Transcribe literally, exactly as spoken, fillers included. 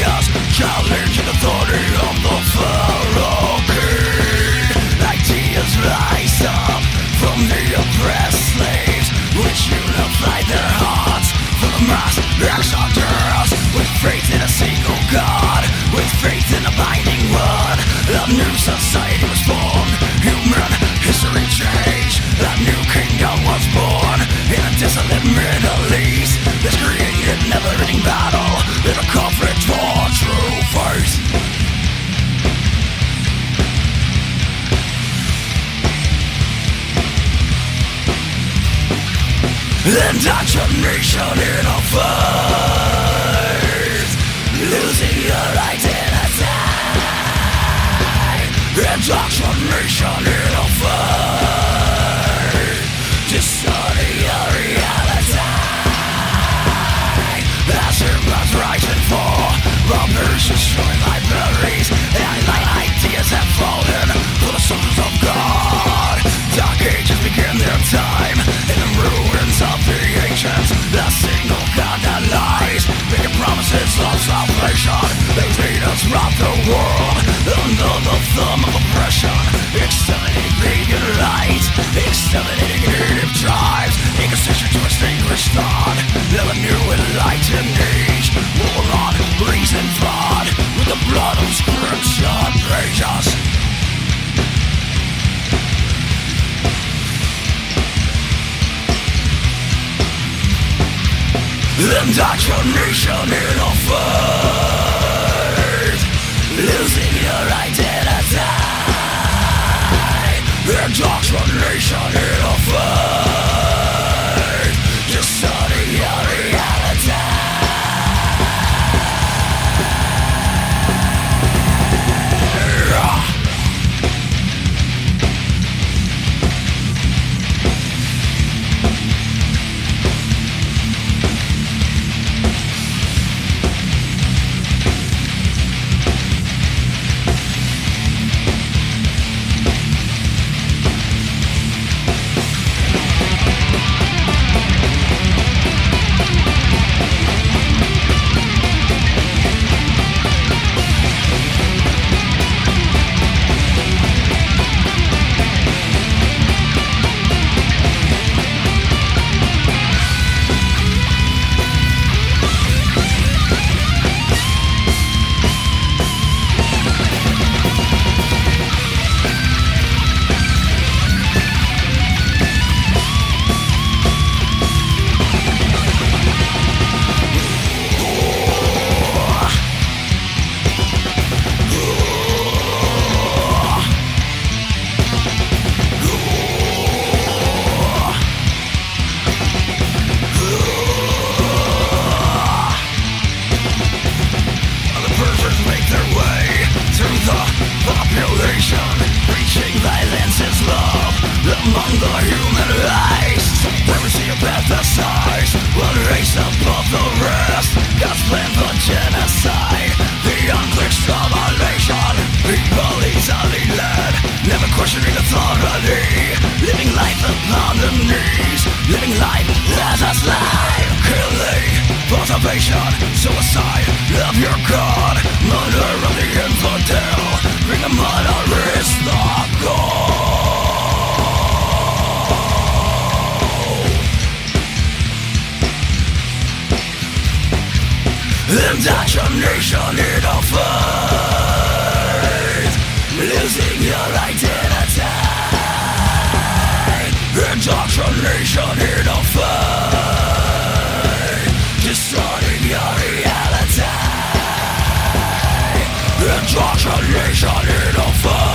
ideas, challenging authority of the Pharaoh king. Ideas rise up from the oppressed slaves, which unify their hearts for the mass exodus. With faith in a single God, with faith in a binding word, a new society was formed, human history changed. A new kingdom was born in a desolate Middle East. This created never-ending battle in a conflict for true faith. Indoctrination in a faith, losing your identity. Indoctrination in a faith, distorting your reality. As humans rising for robbers, destroying libraries, alien ideas have fallen for the soldiers of God. Dark ages begin their time in the ruins of the ancients. The single God that lies, making promises of salvation. They lead us round the world under the thumb of oppression, exterminating pagan light, exterminating native tribes, inquisition to extinguish thought. Never new enlightened age, war on reason flawed with the blood of scripture pages. Indoctrination in a faith, losing your identity. Indoctrination in a faith, distorting your reality. Preaching violence is love among the human race. Supremacy of pesticides, one race above the rest. God's plan for genocide, the unclear extermination. People easily led, never questioning authority. Living life upon the knees, living life as a slave. Killing, preservation, suicide of your God. Murder of the infidel, bring the murderous the goal. Indoctrination in a faith, losing your identity. Indoctrination in a faith, distorting your reality. Indoctrination in a faith.